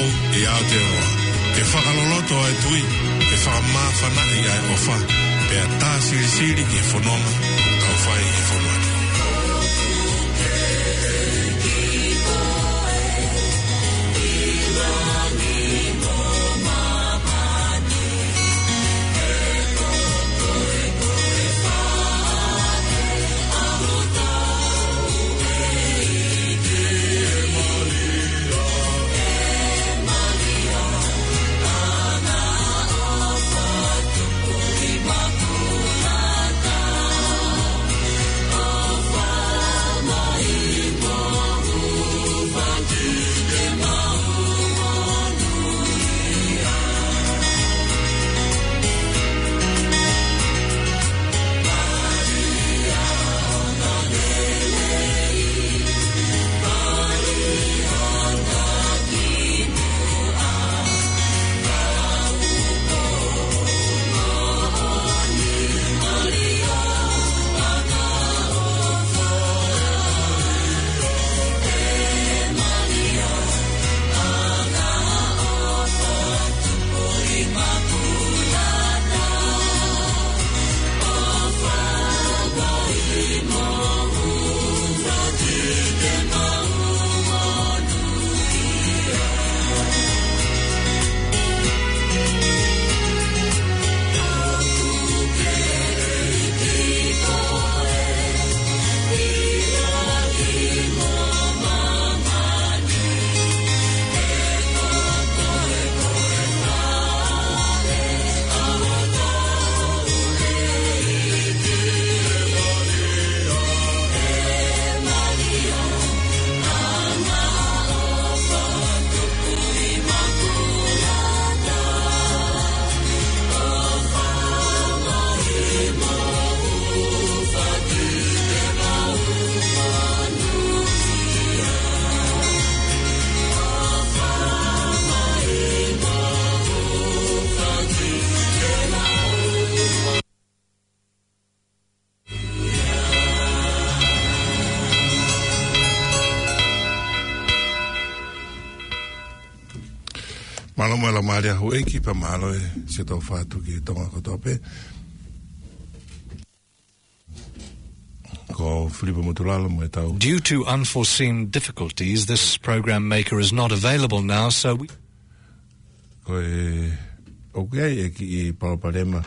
au e Aotearoa. Ke whakaloloto ai tui, ke whakamawhana i ai ofa. Pea tā siri ki whanonga, tau whai i whanonga. Malo mo la maria hu eki pa malo e se to fatu ki tonga ko tope. Ko Filipo Mutulalo mo tau. Due to unforeseen difficulties, this program maker is not available now, so we... Ko e okay eki I Palparema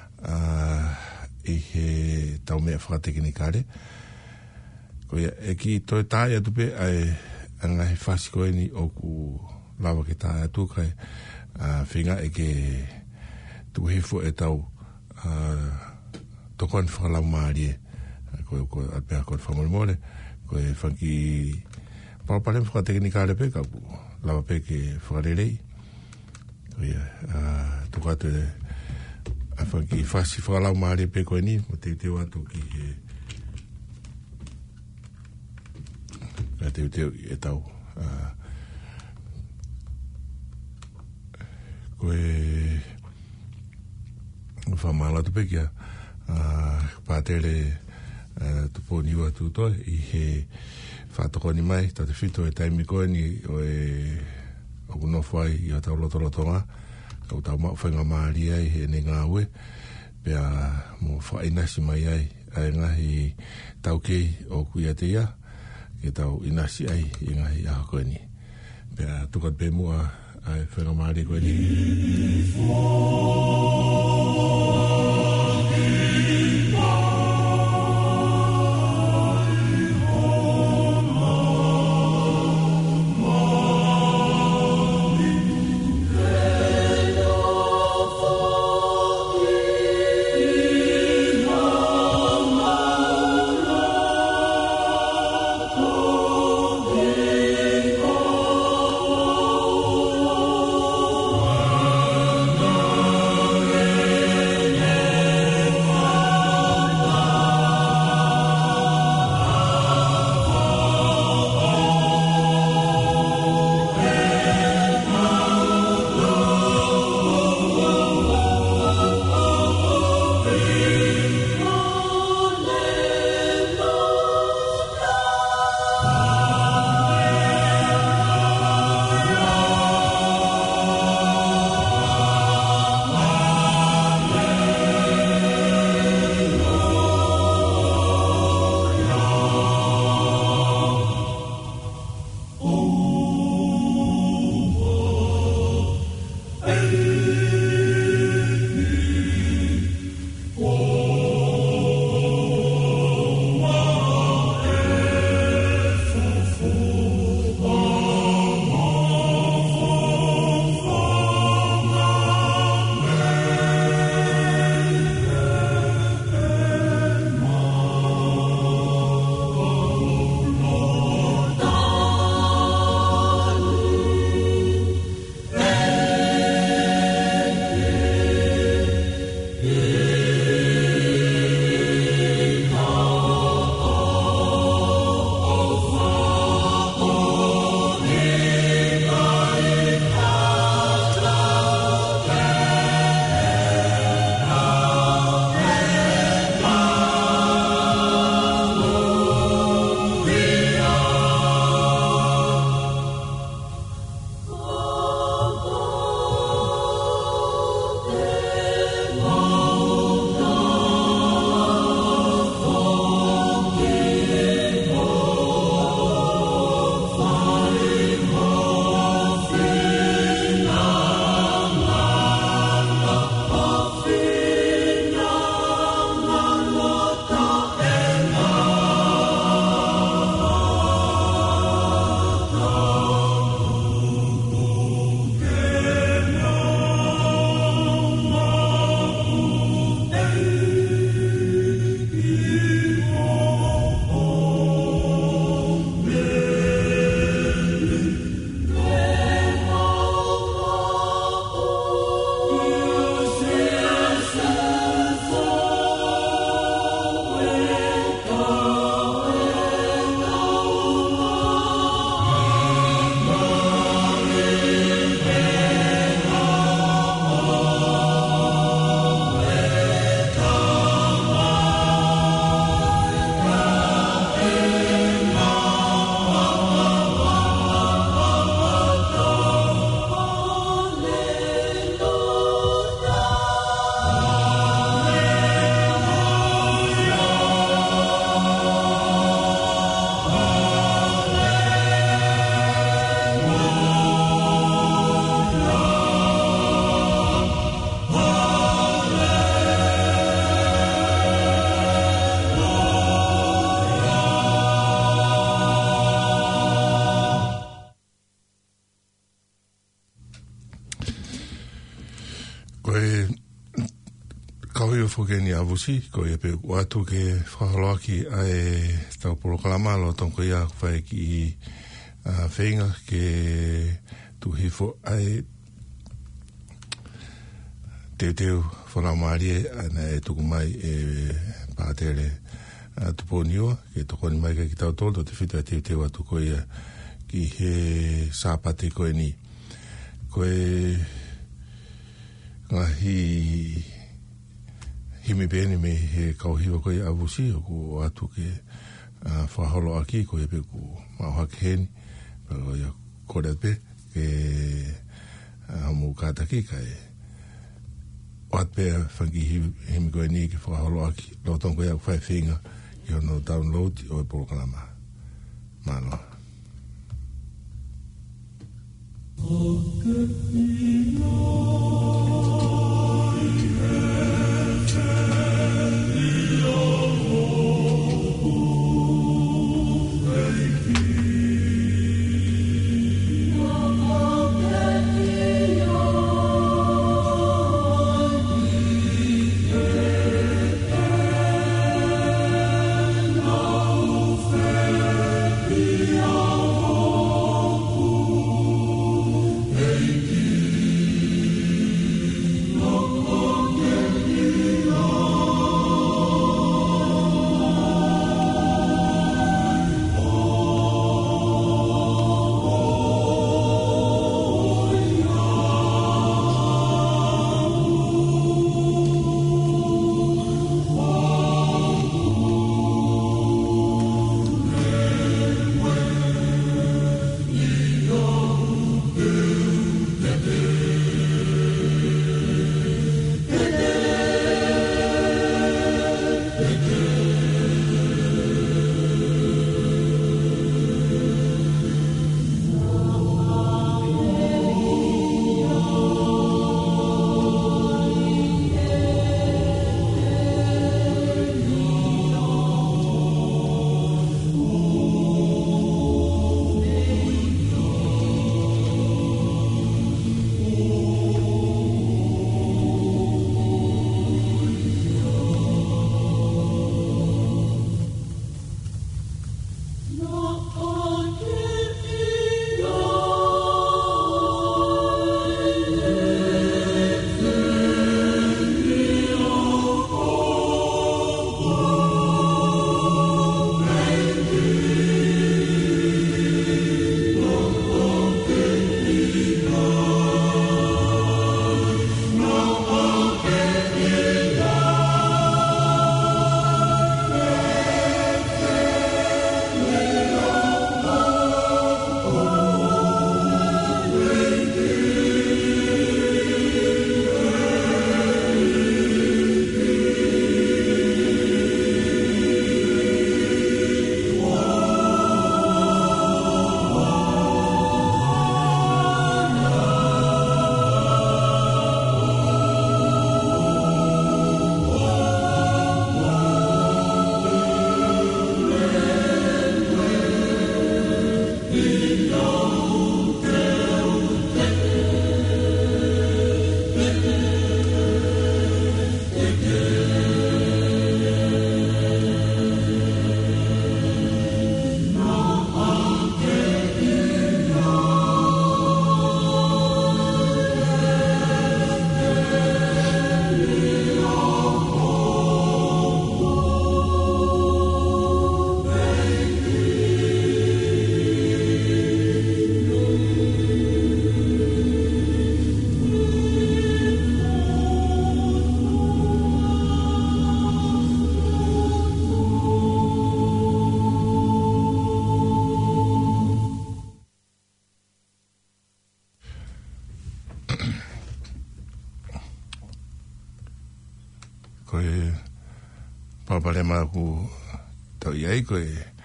I he tau mea whakatekinikare. Ko eki toi tae atupe ai angahi whasiko eni oku lawa ke tae atu kai whinga e ke tuhifu e tau tokon whakalau maari e ko apea ko whamarimore ko e whanki palapalem whakatekinikare pe ka lawa pe ke whakarelei ko ia tukatu e a whanki whasi whakalau maari pe ko e ni mo te teo atu ki e teo e tau ko e whamala tu pekia pātere tupo niwa tu toi I he whātokoni mai tate whito e taimi koe ni o e oku nofai I a tau lotolotonga kau tau whainga maari ai he ne ngā ue pia mo whainasi mai ai ai ngahi tau kei o kuia te ia ke tau inasi ai I ngahi aha koe ni pia tukat pe mua ai whainga maari koe ni Yeah. koe kaui o whakeni avusi, koe pe watu ke whakaloaki ai tau polokalama lo tonko ia whae ki whenga ke tuhifo ai teo whanamarie ana e tuku mai e pātere tuponiua ke tokoni mai ka ki tau tolto te whita teo atu koe ia ki he sāpate koe ni koe ngahi himi pēni me he kauhiwa koe avusi o ko atu ke whaholo aki koe pe ku mauhake heni pero ia kore pe ke hamu kātaki kai wat pe whangi himi koe ni ke whaholo aki lo tonko ia whai whinga i ono download o e polokalama manoa koe papalema ku tau iai koe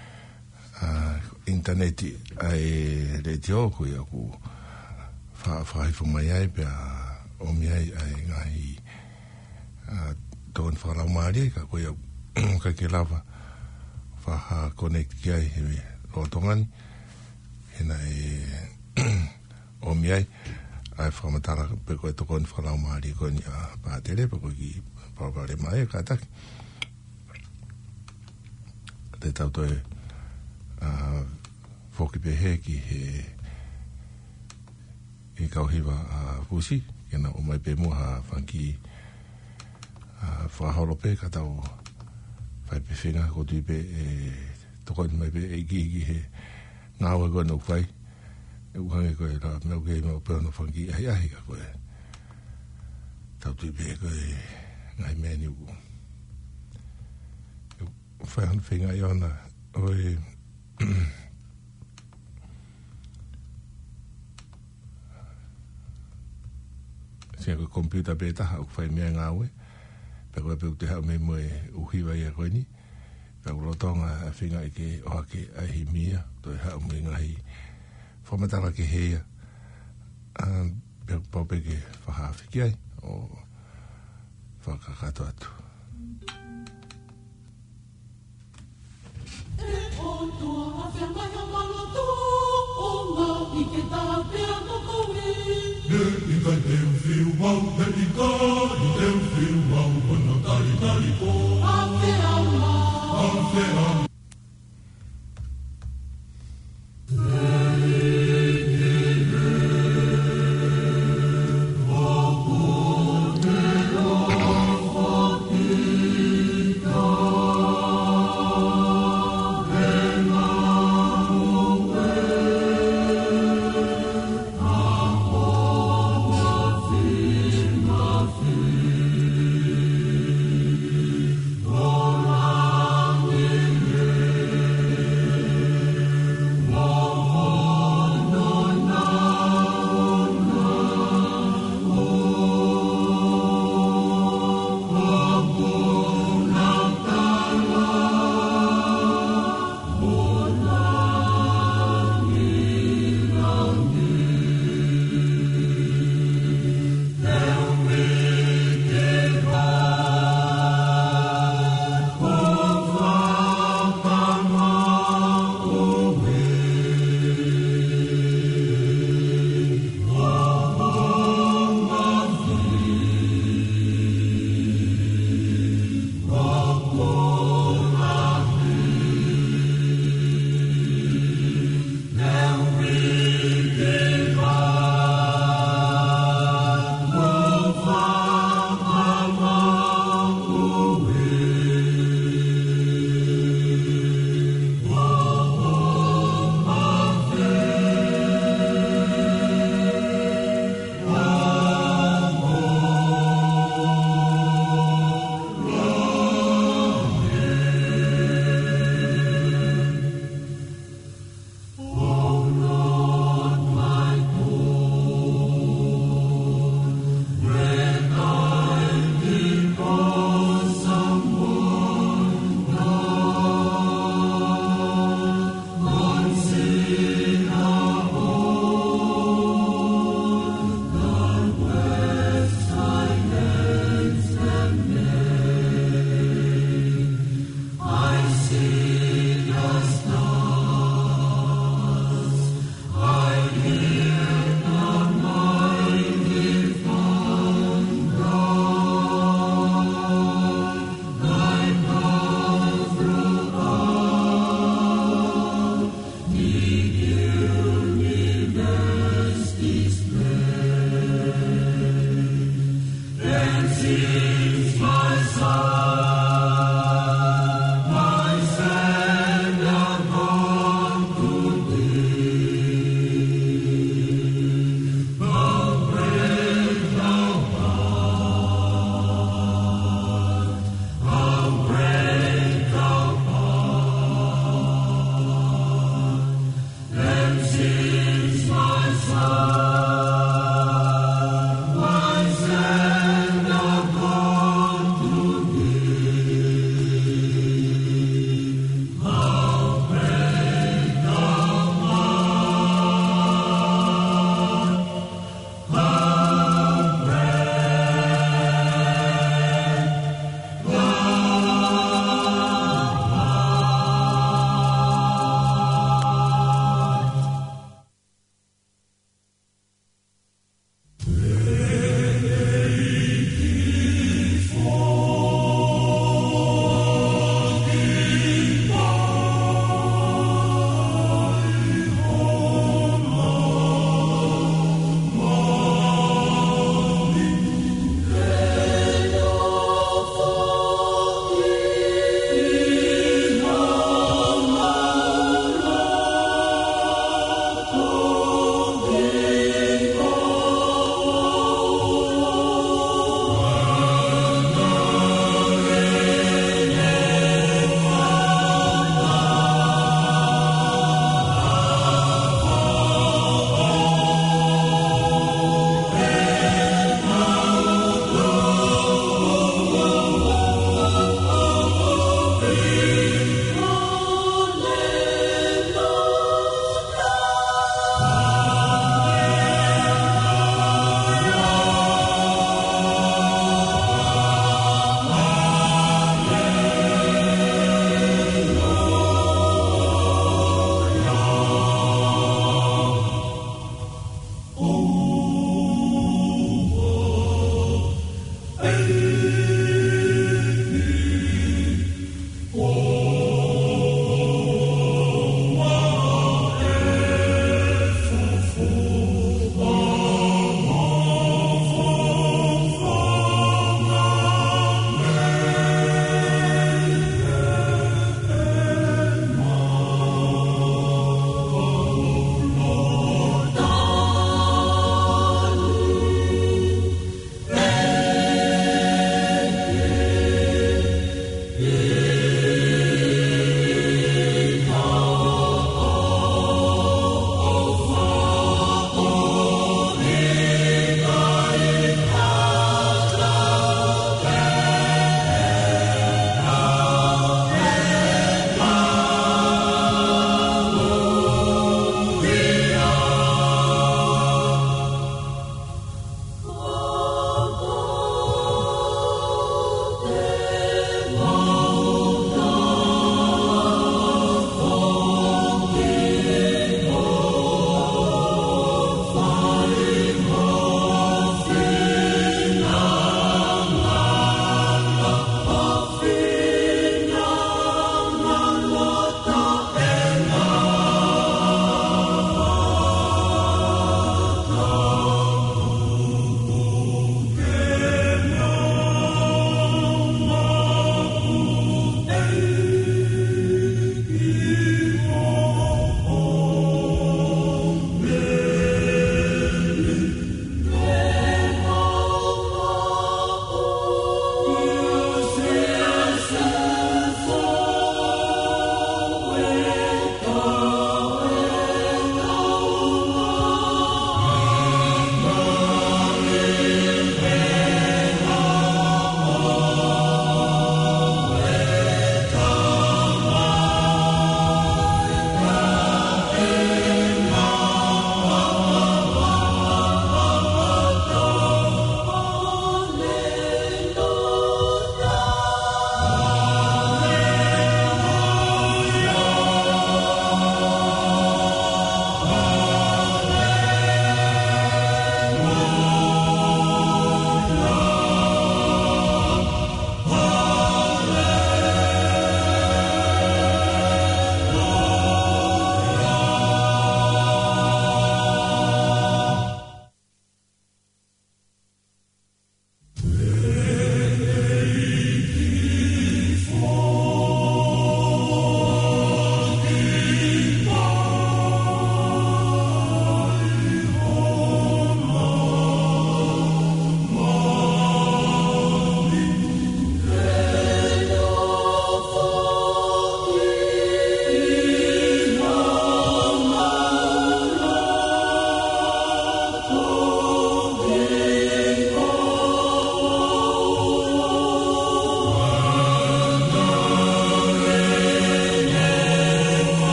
interneti ai retio koe aku whaifu mai ai pia omi ai ai ngai ton whalau maari ka koe ka ke lava whaha connect ki ai he lotongani hena e omi ai ai whamatara pe koe toko ni whanau maari koe ni a pātere pe koe ki pāpare mai e kātaki te tau toi whoki pe he ki he kauhiwa pusi kena o mai pe mua whanki whahoro pe ka tau whai pe whenga ko tui pe toko ni mai pe igi he ngāua koe nau whai e uhange koe la meu kei mau pēo no whanki ahi ka koe tau tui pe koe ngai meni uku whai hana whenga i ona oi sia koe computer pe taha uku whai mea ngāue pe koe pe te hau me moe uhiwa i a koe ni pe urotonga a whinga i ke oake ahi mia toi hau me ngahi whamatara ke heia pe paupe ke whahawhiki ai o whakakato atu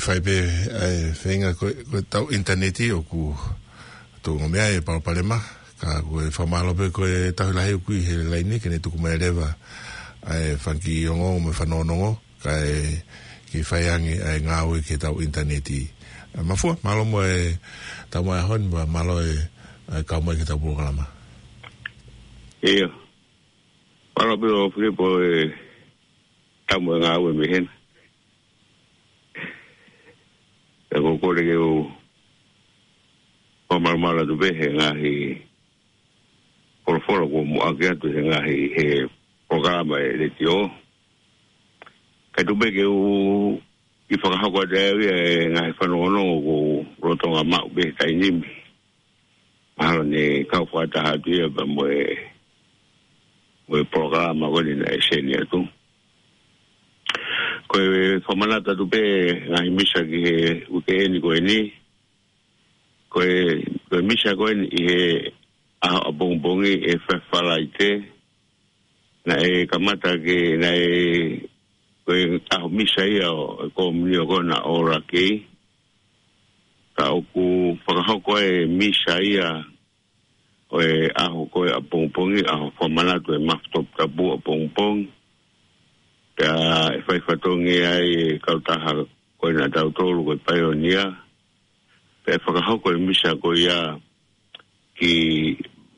fai pe whenga ko tau interneti o ku tō ngomea e palema ka ko e whamalo pe ko e tahu lahi uku i he laini kene tuku mai rewa ai whanki ongo me whanonongo ka e ki whaiangi ai ngāwe ke tau interneti mafua malo mo e tau mai hon malo e kau mai ke tau programa ia malo pe o fripo e tau mai ngāwe me hen e ko kore ke o mala tu be he ngahi por ko mo ake atu he ngahi he programa e le tio ka tu be ke o i whakahako te e ngahi whanono ko rotonga mau be tai nimi mahalo ne kau whataha tuia pa mo e programa ko ni na e seni atu ko e whamanata tu be ngahi misa ki he uke eni ko eni ko misa ko i he a bongbongi e whalaite na e kamata ke na e ko a misa ia o ko mnio ko na ora ke ka oku whakahoko e misa ia o e aho ko a bongbongi a whamanatu e maftop tabu a bongbong ka e whaifatongi ai kautaha ko na tautolu ko paionia pe whakahoko e misa ko ia ki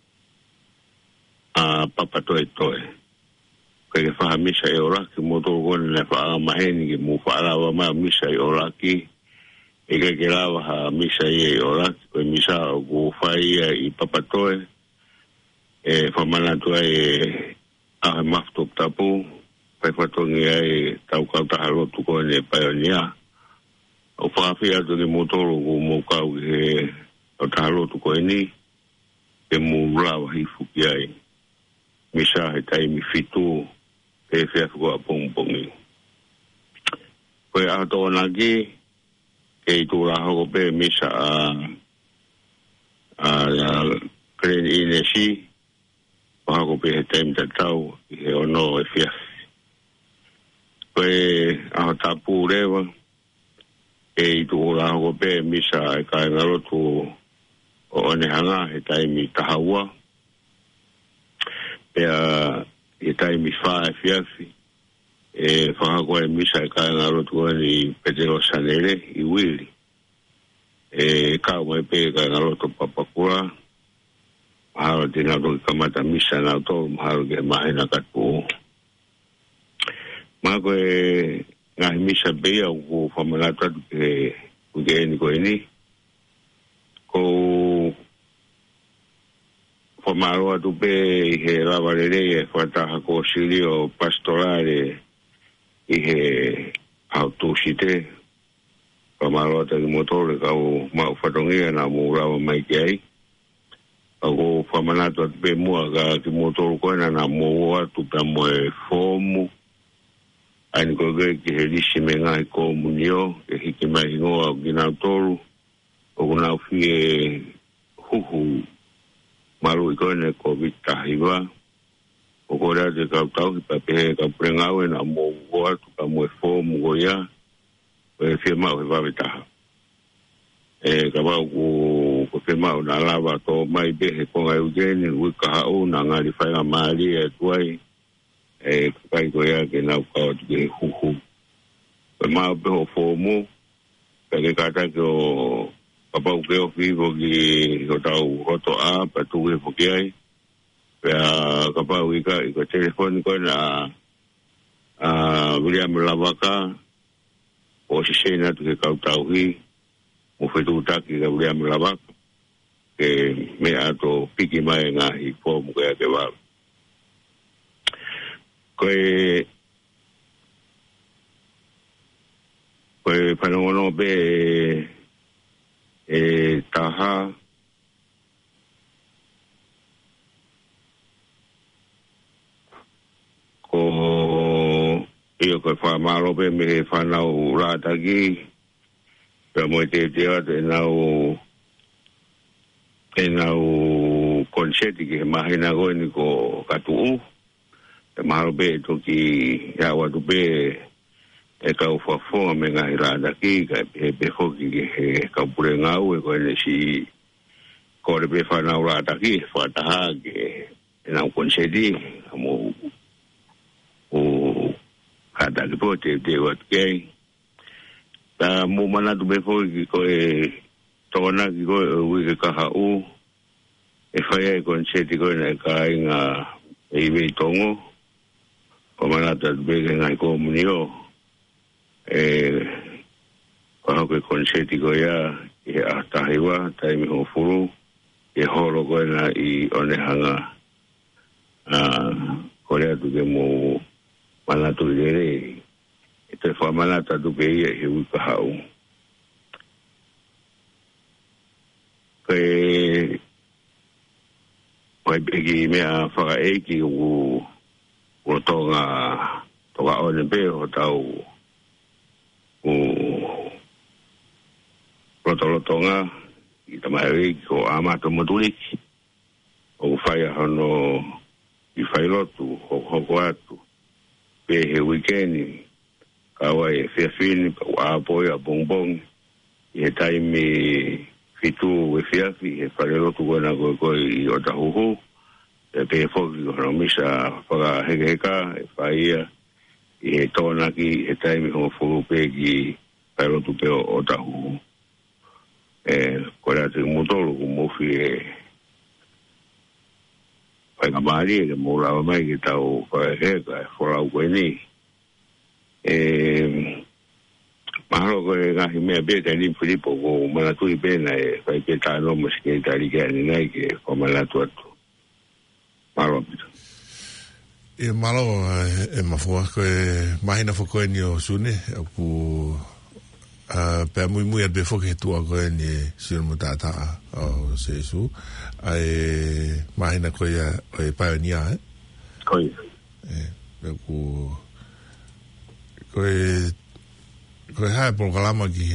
a papatoe toe. Ko e whahamisa e oraki moto kone na whaamaheni ki mu whaarawa maa misa e oraki e ke lawa ha misa e oraki ko e misa o ku whaia i papatoe e whamanatua e ahe maftop tapu pe whatongi ai tau kautaha lotu kone e paionia o whaafia tu ni motoro ko mo kau he o tahalotu ko eni e mo rawa hi fuki ai misa he taimi fitu e whiafu ko a pongpongi ko e ato naki ke i tūra hoko pe misa a kren inesi o hako pe he taimi tatau i he ono e whiafu ko e aho tapu rewa e i tu ora ho pe misa e kai ngarotu o one hanga he taimi tahaua e e taimi wha e whiawhi e whakako e misa e kai ngarotu ani Petero Sanere i wili e kau mai pe kai ngarotu papakura maharo tina toki kamata misa na tolu maharo ke mahina katu mako e ngahi misa beia ko whamanata ke uke eni ko eni ko whamaroa tu pe i he rawarere e whataha ko sirio pastorale i he autusite whamaroa ta ki motore ka o mau whatongia na mo rawa mai ki ai ko whamanata tu pe mua ka ki motore koena na mo atu ka mo e fomu aini ko ki he lisi me ngai ko munio e hiki mai hingoa o ginau toru o kunau fie huhu maru i koene ko vita hiwa o korea te kautau ki papehe ka prengau e na mo goa tu ka mo e fo mo goia o e fie mau he wawetaha e ka wau ko fie mau na lava to mai behe konga eugeni wika hau na ngari whainga maari e tuai e kai ko ia ke nau ka o te huhu. Pe maa peho fōmu, pe ke kata ke o kapau ke o whigo ki o tau roto a, pe tuwe fuki ai, pe a kapau i ka telefoni koe na William Lavaka, o si sena tu ke kau tau hi, mo whetu taki ka William Lavaka, ke me ato piki mai ngā hi fōmu ke a ke wau. Koe whanongono be e taha ko iyo koe whamaro pe me whanau rātaki pe mo te ate e nau konseti ki he mahina koe ni ko katu te maharo be toki ia watu be e ka ufafonga me ngai rada ki ka be foki he ka pure ngau e ko ne si ko le be fa na ura ta ki fa ta ha ke na kon se di mo o ka da le pote de wat ke ta mo mana tu be foki ko e tona ki ko wi ke ka ha u e fa e kon se di ko na ka inga e be tongo ko mana ta be ngai ko munio kwa ke konseti ko ya e atahiwa taimi ho furu e holo ko na I one hanga korea tu ke mo mana tu dere e te fa mana ta tu ke e hu ka hau ke pai begi me a fa e ki u tonga one be o tau Rotolotonga I tamai ko amato modulik o fai hono I fai lotu ho atu pe he weekend kawai fe fini a boya bongbong e taimi fitu e fiafi e fai lotu gona go I o tahuhu e pe foki hono misa para heka e fai e tona ki e taimi ho furu pe ki pero tu pe o tahu korea te motolo ko mo fi pai ka mari ke mo la mai ki tau pa he ka fora ko ni mahalo ko ga hi me be te ni Filipo ko mana tu I bena e pai ke ta no mo ske ta ri ke ni nai ke ko mala tu atu malo e malo e mafua ko mahina fo ko ni o sune ku pe muy al befo que tu ko ni sur mutata o sesu ai mahina ko ya e pioneer ko ku ko ha programa ki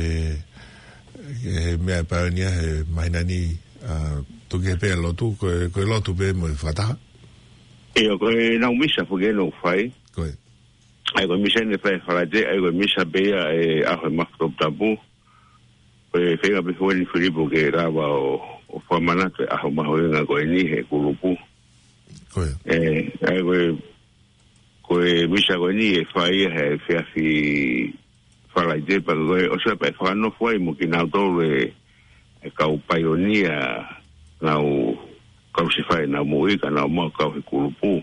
me pioneer mahina ni tu ke pe lo tu ko lo tu be mo fata e ko na misa fo que no fai ko ai ko misa ne fai fala de ai ko misa be e a ho mafto tabu e fega be fo ni Filipo que raba o famana te a ho ma ho nga ko ni he kulupu ko ai ko misa ko ni e fai he fi fala de pa ko o se pa fa no foi mo que na do e ka o pioneer na o kau se fai na mo I ka na mo kau he kulupu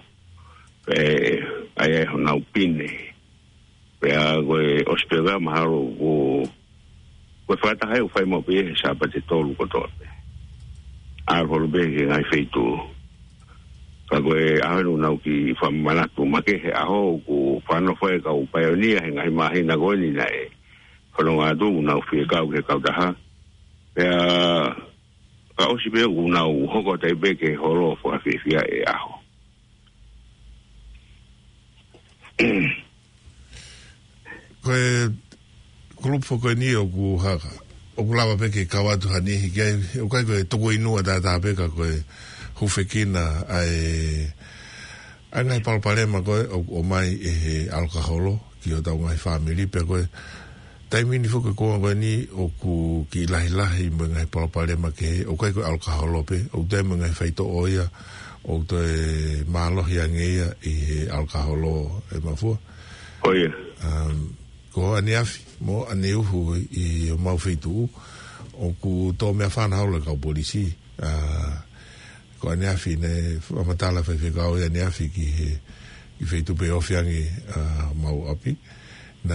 ai na upine pe a go hospedar mahalo o fata hai o fai mo pe sa pa te tolu ko to a ho be ai feito ka go a no na ki fa mana tu ma ke a ho ko fa no foi ka o pioneer ngai ma hina go ni nai ko no adu na fi ka ke ka da ha pe ka o si be una o ho te be ke holo fo a fi e a ho ko grupo ko ni o ku ha o ku lava pe ke kawatu hani ke o ka ko to ko inu da pe ka ko hu fekina ai ana pa palema ko o mai e alcoholo ki o da mai family pe ko taimini fo ko ni o ku ki lahi mo ngai pa palema ke o ka ko alcoholo pe o de mo ngai feito oia o te malo hiangea I alcoholo e mafu oia ko aniafi mo aneuhu I o mau feitu o ku to me fan haula ka polisi ko aniafi ne amatala fe ka o aniafi ki feitu pe ofiangi mau api na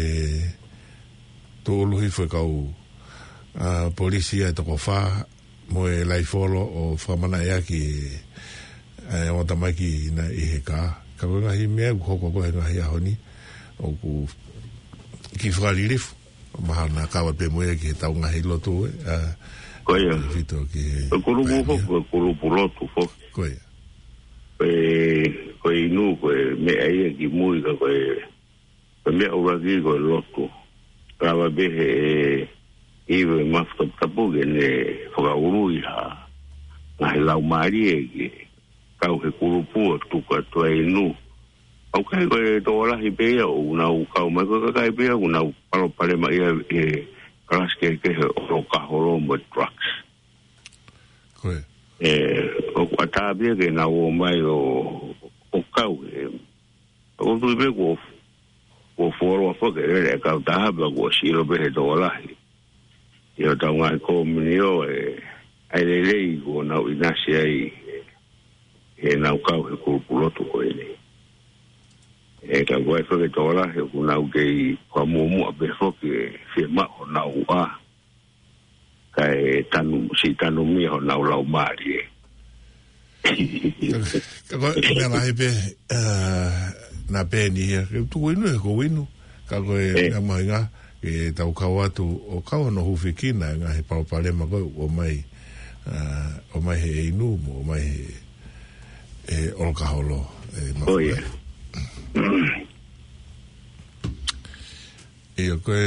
to lo hi fe ka o polisi e to fa mo e lai folo o famana ya ki o tamaki na I he ka nga hi mea ko nga hi ahoni o ku ki fralilif mahal na kawa pe moe ki tau nga hi loto ko ia fito ki ko lu loto fo ko ia ko inu ko me ai ki mui ko me o ragi ko loto kawa be iwe mafto tapu ne foga urui ha na lau mari ki kau he kurupu tu ka to inu Okay, ko dola hibe o una u ka mai ko ka hibe una palo mai kelas ke o ka holo mo trucks. Koe. O ata bia ke na o mai o ka o tu be ko o foro fo ke ka ta ba ko siro be dola. Yo ta nga ko minio ai le ko na ina sei na ka ko puloto ko ele. Ka wai fo ke tola he kuna u ke kwa mumu abe fo ke firma o na ua ka tanu mi o na ula umari ka koe mea lahi pe na pe ni hea ke tu winu e ko winu ka koe mea mahinga ke tau kau atu o kau no huwhikina ngā he paupalema koe o mai he inu mo o mai he olokaholo oia Io koe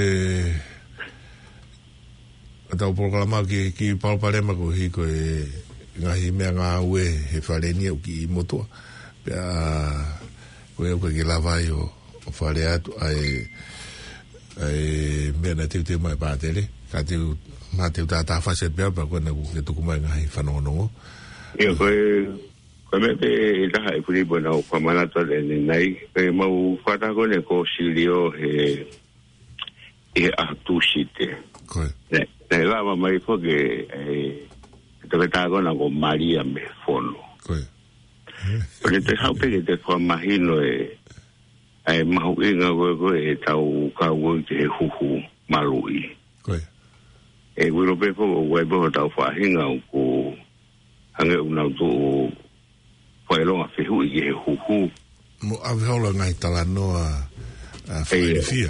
atau programa ki palparema ko hi koe ngahi mea ngā ue he wharenia o ki motua pia koe o ki lawai o whare atu ai mea na teu mai pātere ka teu mā teu tātā whaset pia pa koe na ke tuku mai ngahi whanongonongo Io koe me pe taha e puri bona o whamanata le nei koe mau whata kone ko silio he atusite koe ne lava mai fo ke te veta kona ko Maria me fono koe Porque te haupe ke te whamahino mahu inga koe e tau kaua te he huhu marui koe wiro pe fo koe peho tau whahinga o ko hange unau tō whaelonga whihu i he huhu. Mo awehola ngai tala noa whaerifia.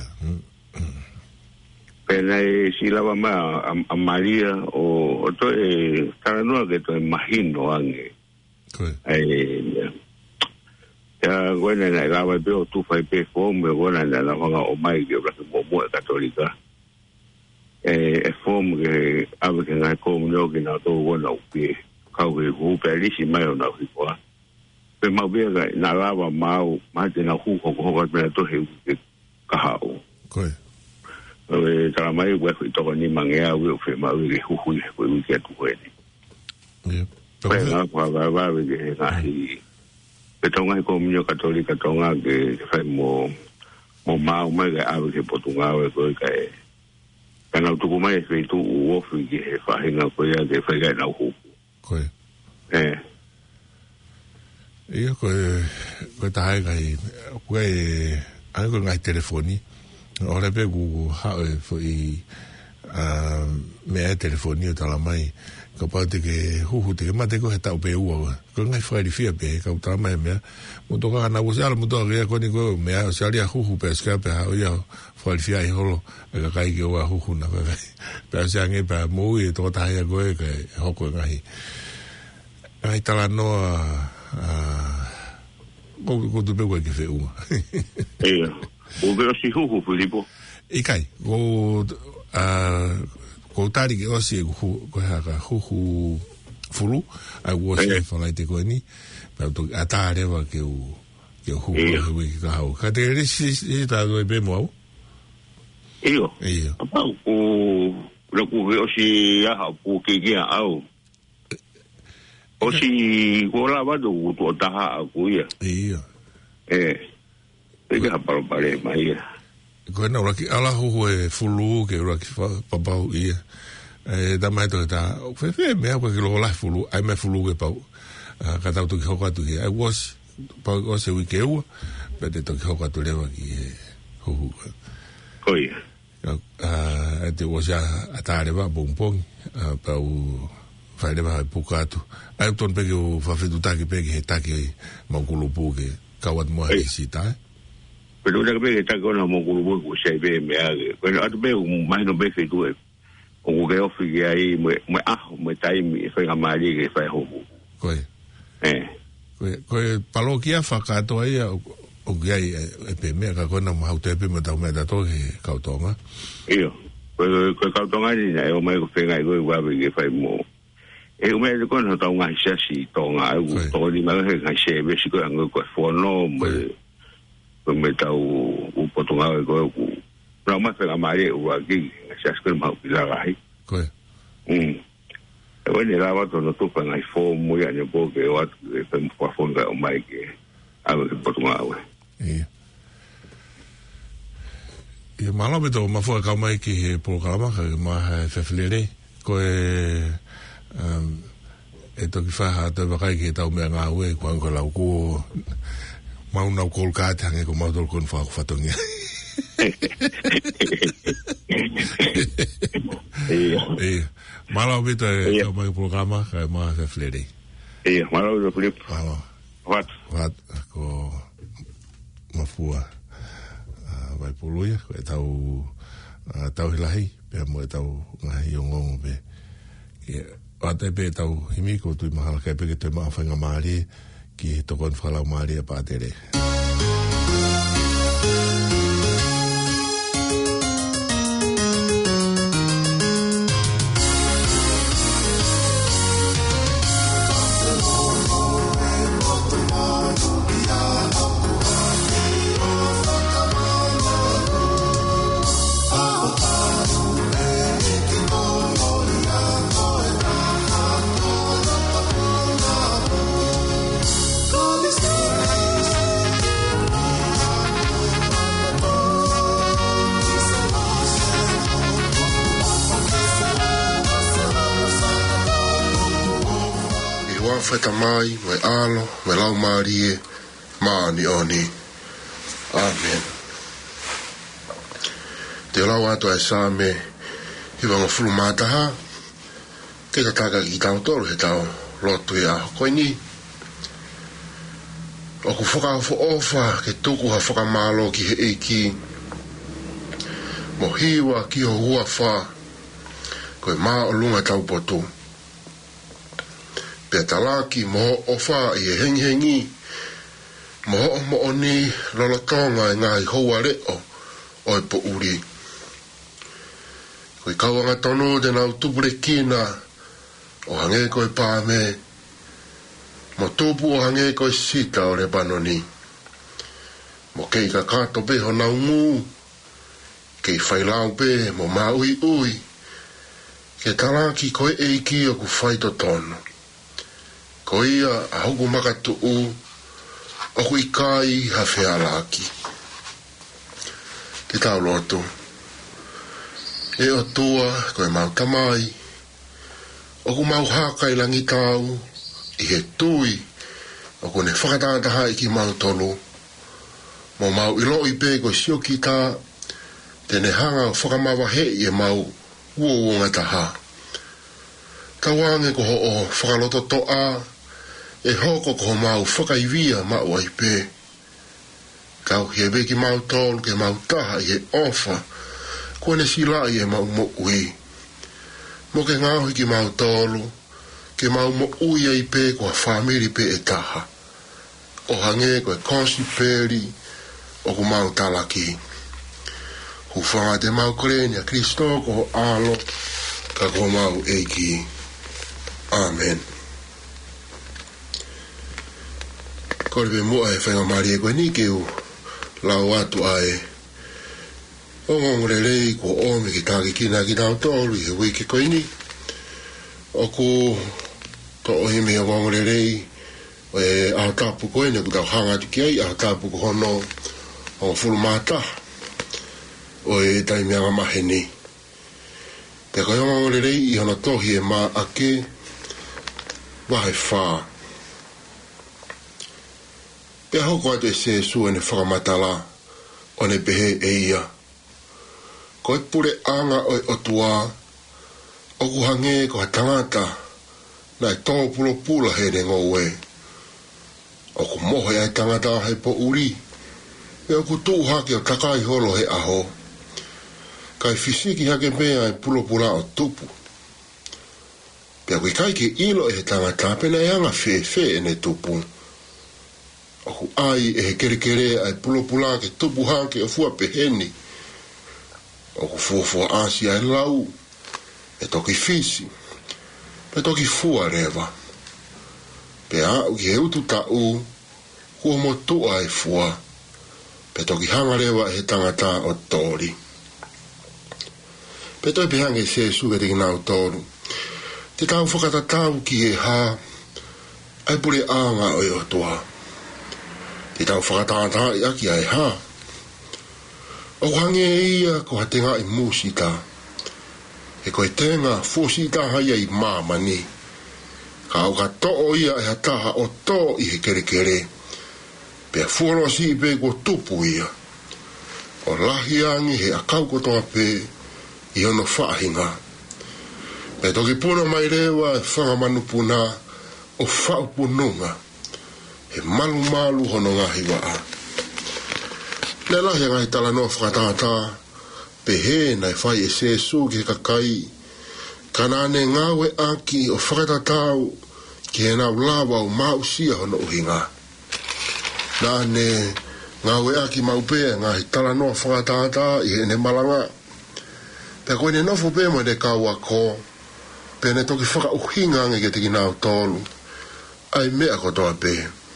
Pena si lawa ma a Maria o to tala noa ke to mahino ange. Koe. Ya wena na lawa pe o tu whai pe fo me wena na wanga o mai ke raki mo e katolika. Fo me ke awe ke ngai ko mneo ke na tō wena upe. Kau ke hupe alisi mai o na hikoa. Pe mau bega na lava mau mate na huko ko pe to he kahau Koe. Tara mai we to ni mangea we fe mau ke huhu we ke tu ko ni. Pe na kwa va we ke na hi. Pe tonga ko minyo katolika tonga ke fa mo mau mai ke ave ke Portugal ko ke kana tu ko mai fe tu o fi ke fa hinga ko ya ke fa ga na huku. Koe. Ia koe tahe kai koe ai koe ngai telefoni ore pe gu hae foi mea telefoni o tala mai ka paute ke huhu te ke mate ko he tau pe ua koe ngai whaerifia pe ka utala mai mea muto ka kana wasiala muto a rea koni koe mea o sialia huhu pe ska pe hao ia whaerifia i holo e ka kai ke ua huhu na koe pe a siange pe mui e toko tahe a koe ke hoko ngai tala noa ko tu pe ke fe u o veo si huhu Filipo ikai ko tari ke o si ko ha huhu fulu ai wo se fa lai te ko ni pa to atare va ke u huhu we ka ha ka te si ta do be mo iyo apa o lo ko veo si ya ha pu ke ya au o si gola va do to taha aku ya iya e ka pare mai ko na raki ala huhu e fulu ke raki papa ia da mai to ta fe me ko ke lo la fulu ai me fulu ke pa ka ta to ke ho ka tu ai was pa o se we ke u pe te to ke ho ka tu le wa ki huhu oi te was ya atare va bompong pa u fai va pukatu ai ton pe ke o fa fe tu ta ke pe ke ta ke ma kulupu ke kawat mo ai sita pero una vez está con la mogulu ko se be me age pero at be mai no be fe tu o ke o fi ai me me tai mi fe amali ke fa ho koe palokia whakato ai o gai e pe mea ka kona mahau te pe matau mea tato ke kautonga iyo koe kautonga ni na e o mai ko whengai koe wabe ke whai mo e o mea kona tau ngā siasi tonga to ni mai he ngai se be si koe ango koe whono me tau upotunga ko na ma se la mare u aquí se as que ma pila ai Koe. e wene la wa to no to pa ngai fo mo ya ne po ke wa pe mo fonga o mai ke a ke potunga we e malo me to ma fo ka mai ki he programa ka ma fe flere ko e to ki fa ha to ba kai ki tau me nga we ko ko la ko ma una ko ka ta nge ko ma do kon fa fa to nge malo me to ka mai programa ka ma fe flere malo do flip what ko ma fua vai puluia ko tau hilahi pe mo tau ngai ngong be ate pe tau himi ko tu mahal kai pe ke te ma fanga mari ki to kon fala mari pa tere Feta mai, mai alo, mai lau marie, maani oni. Amen. Te lau ato ai same, hiwa ngā fulu mātaha, ke ta taka ki tau tolu he tau, lotu i aho koe ni. O ku whakawha ofa, ke tuku ha whakamalo ki he eiki, mo hiwa ki ho hua wha, koe maa o lunga tau potu. Pe talaki mo o wha i e hengi mo o ni lolotonga e ngai houa reo o e po uri. Koe kauanga tonu de nau tupure kina o hange koe pāme mo tupu o hange koe sita o le panoni. Mo kei ka kato pe ho nau ngu kei whailau pe mo maui ui ke talaki koe eiki o ku whaito tono. Ko ia a hoku makatu o kui kai ha whea laki. Te tau loto. E o tua koe mau tamai. O ku mau haka i langi tau i he tui. O ku ne whakatataha i ki mau tolu. Mo mau ilo i pe koe sio ki tā. Tene hanga o whakamawa he i e mau uonga taha. Tawange ko ho o whakaloto toa. E hoko ko mau whakaivia mau ai pē. Kau hebe ki mau tolu ke mau taha i e ofa. Kone sila i e mau mo ui. Mo ke ngāhui ki mau tolu. Ke mau mo ui ai pē kua whamiri pē e taha. O hange koe konsi pēri o ku mau talaki. Hufanga te mau korenia Kristo ko alo ka ko mau eiki. Amen. Korbe mua e whainga mari e koe ni ke u lau atu ae. O ngongre rei ko ome ki tāki kina ki tau tōru i he wiki koe ni. O ku to o hime o ngongre rei o e aho tāpu koe ne ku tau hangatu ki ai aho tāpu ko hono o fulu māta o e taimi anga mahe ni. Te koe o ngongre rei i hono tohi e mā ake wahe whaa. Pe hoko atu e se su ene whakamatala o ne pehe e ia. Ko e pure anga o e otua o ku hange ko ha tangata na e tongo pulo pula he ne ngowe. O ku moho e tangata he po uri e o ku tuu hake o takai holo he aho. Kai fisiki hake mea e pulo pula o tupu. Pea kui kai ke ilo e he tangata pena e anga fe e ne tupu. O ku ai e he kerekere ai pulopula ke tupu hake o fua peheni. O ku fuafua asi ai lau. E toki fisi. Pe toki fua rewa. Pe au ki he utu tau. Kua motua ai fua. Pe toki hanga lewa he tangata o tori. Pe toi pe hange se suke te kinau toru. Te tau whakatatau ki he ha, ai pure anga o o toa. Te tau whakatata i aki ai ha. O hange ia ko hatenga i musita. E koe tenga fusita hai ai mamani. Ka au ka to'o ia e hataha o to i he kere kere. Pea fuoro si pe ko tupu ia. O lahi angi he akau kotoa pe i ono whaahinga. Pea toki puna mai rewa e whangamanu puna o whaupununga. He malu malu hono ngahi waa. Le lahi ngahi tala noa whakatata pe he nai whai e se su ki he kakai. Kanane ngawe aki o whakatatau ki he nau lawa o mausia hono uhinga. Nane ngawe aki maupea ngahi tala noa whakatata i he ne malanga. Pea koe ne nofo pe mo de kaua ko. Pea ne toki whaka uhinga nge ke tiki nau tolu. Ai mea kotoa pe.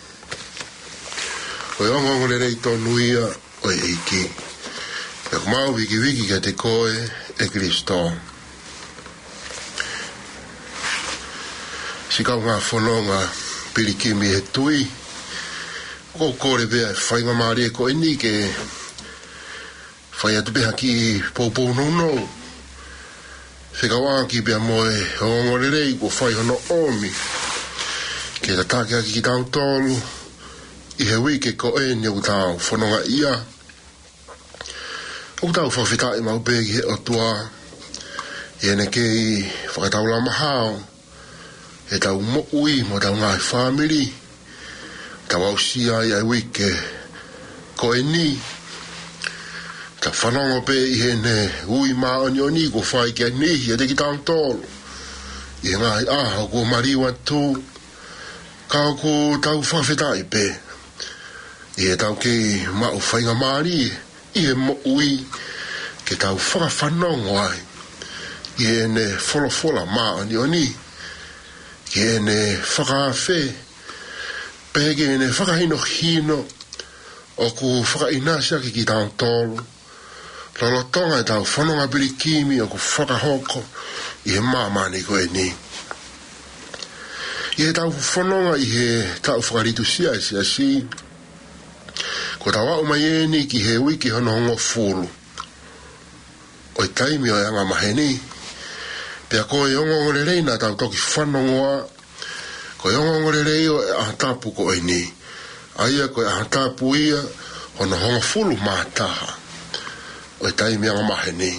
Koe ongongo le rei tonuia o e eiki. Pea kumau wiki wiki ke te koe e Kristo. Sikau ngā whanonga pirikimi he tui. Ko kore bea whainga maari e ko eni ke whai atu beha ki poupou no. Whikawa ki bea moe hongore rei ko whai hono omi. Ke ta take aki ki tau tolu i he wike ko eni o tau whanonga ia. O tau whawhita i mau begi he o tua. I ene ke i whakatau la mahao. E tau mo ui mo tau ngai family. Tau au sia i ai wike ko e ni. Tau whanongo pe i hene ui maa oni oni ko whai kia nihi e te ki tau tolu. I ngai aha ko mariwa tu. Kao ko tau whawhetai pe. I e tau ke mau whainga maari. I e mo ui ke tau whakawhanongo ai. I hene wholofola maa oni oni. Ke ene whakawhe, pe ke ene whakahino hino, o ku whakainasea ki tau tolu. Lolo tonga e tau whanonga pirikimi o ku whakahoko i he mamani ko e ni. I he tau whanonga i he tau whakaritu sia e sia si. Ko tau au mai e ni ki he wiki hono hongo fulu. O i taimi o e anga maheni. Pea koe ongo le reina tau toki whanongoa. Koe ongo le rei o e ahatapu ko e ni. Aia koe ahatapu ia hono honga fulu mātaha. O e taimi anga mahe ni.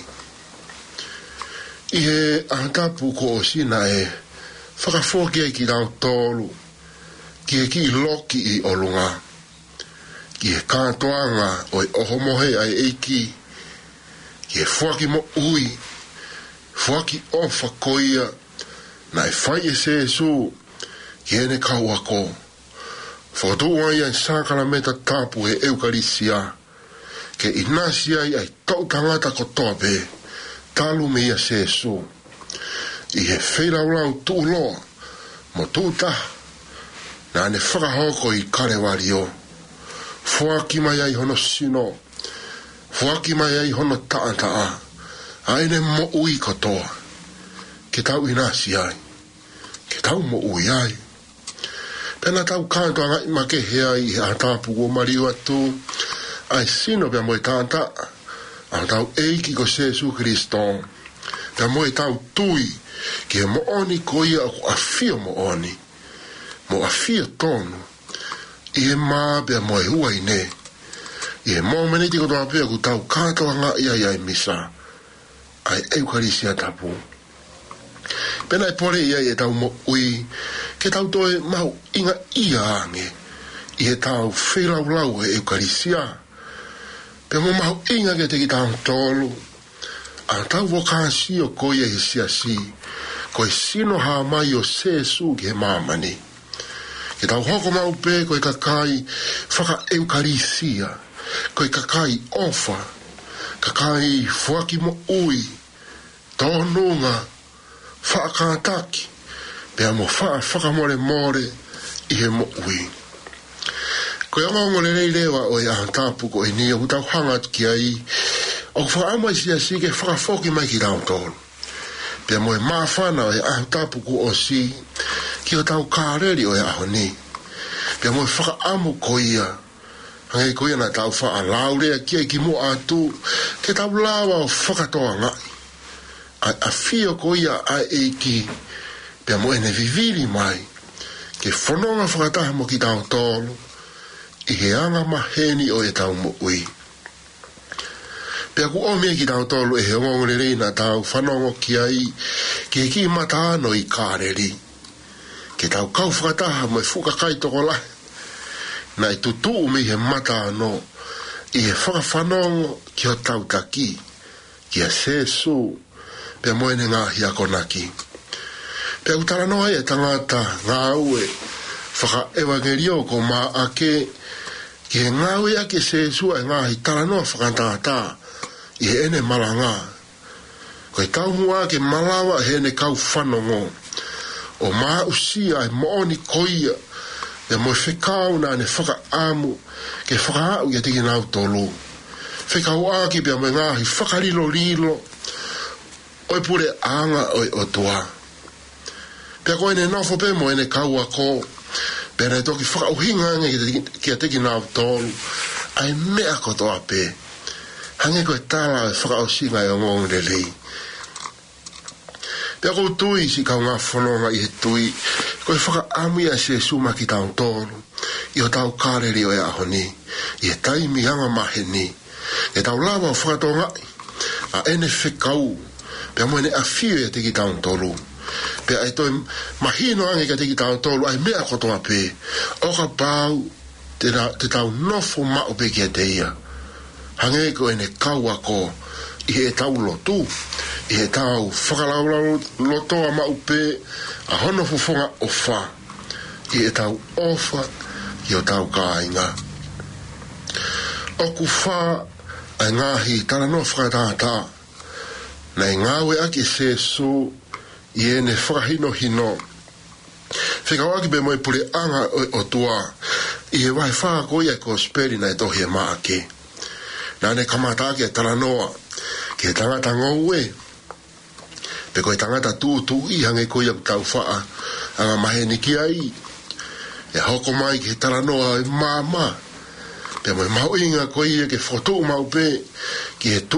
I he ahatapu ko o sina e whakafoki ai ki tau tolu. Ki e ki loki i olunga. Ki e kātoanga o e ohomohe ai eiki. Ki e fuaki mo ui. Fuaki ofa koia na e whai e se su ki ene kau ako. Whakatua ia e sākara meta tāpu e eukarisia ke inasia ia e tau tangata ko tope talu me ia se su. I he whairaulau tū loa mo tūta na ane whakahoko i karewari o. Fuaki mai ai hono sino. Fuaki mai ai hono taa. Aine mo ui katoa. Ke tau inasi ai. Ke tau mo ui ai. Pena tau kanto anga ima ke hea i a tāpu o mariu atu. Ai sino pia moe tāta. Anga tau eiki ko Jesu Kristo. Pia moe tau tui. Ke mo oni ko ia o afio mo oni. Mo afio tonu. I e maa pia moe hua i ne. I e mo meniti ko toa pia ku tau kanto anga ia i misa. Ai eukarisia tapu. Pena e pore ia e tau mo ui, ke tau toe mau inga ia ange, i e tau whelaulau e eukarisia. Pe mo mau inga ke te ki tau tolu, a tau wakasi o koia he siasi, koe sino ha mai o sesu ki he mamani. Ke tau hoko mau pe koe kakai whaka eukarisia, koe kakai ofa, kakai fuaki mo ui, tonunga, whaakataki, pea mo whakamore more i he mo ui. Ko ia ngongo le lewa o ia tapu ko e ni o tau hanga ki ai. O whaama isi a si ke whakafoki mai ki tau tolu. Pia moe mawhana o ia tapu ko o si ki o tau kāreri o ia aho ni. Pia moe whakaamu ko ia. Hangai ko ia na tau wha laurea kia ki mo atu ke tau lawa o whakatoa ngai. A fio ko ia a eiki pia moe ne viviri mai ke whanonga whakataha mo ki tau tolu i he anga maheni o e tau mo ui. Pia ku omia ki tau tolu e he ngongore reina tau whanongo ki ai ke ki mataano i kāreri ke tau kau whakataha mo e whukakai toko lahi na i tutu me he mataano i he whakawhanongo ki o tau taki ki a sesu pia moene ngā hiakonaki. Pia utara noa e tangata ngā ue whaka evangelio ko mā ake ki he ngā ue ake sesu e ngā hi tara noa whakantata i he ene malanga. Ko e tau mua ke malawa he ene kau whanongo o mā usia e mooni koia e mo whekau na ne whakaamu ke whakaau ia tiki nau tolu. Whekau aki pia me ngā hi whakarilo rilo oi pure anga oi o tua. Pea koe ne nofo pe mo ene kau ako, pea ne toki whakauhinga ange ki a teki nau tolu, ai mea kotoa pe. Hange koe tala e whakausinga e o ngong le lei. Pea kou tui si kau ngā whanonga i he tui, koe whakaamu ia se suma ki tau tolu, i o tau kāreri o e ahoni, i he taimi anga maheni, e tau lawa o whakatonga, a ene whekau, pea moene a fio e teki tau tolu. Pea e toi mahino ange ka teki tau tolu ai mea kotoa pe. O ka pau te tau nofo mao pe kia te ia. Hange ko ene kau ako i he tau lotu. I he tau whakalaulau lotoa mao pe a hono fufonga o wha. I he tau ofa i o tau kāinga. O ku wha ai ngahi tala no whakatata. Nei ngawe aki sesu i ene whakahino hino. Whikau aki be moe pure anga o tua i he wahi whakako ia ko speri na e tohi e maake. Nā ne kamata aki e taranoa ki he tangata ngou e. Pe koe tangata tūtu i hange ko ia tau whaa anga maheni ki ai. E hoko mai ki he taranoa e māma. Pe moe mau inga ko ia ke whotu mau pe ki he tu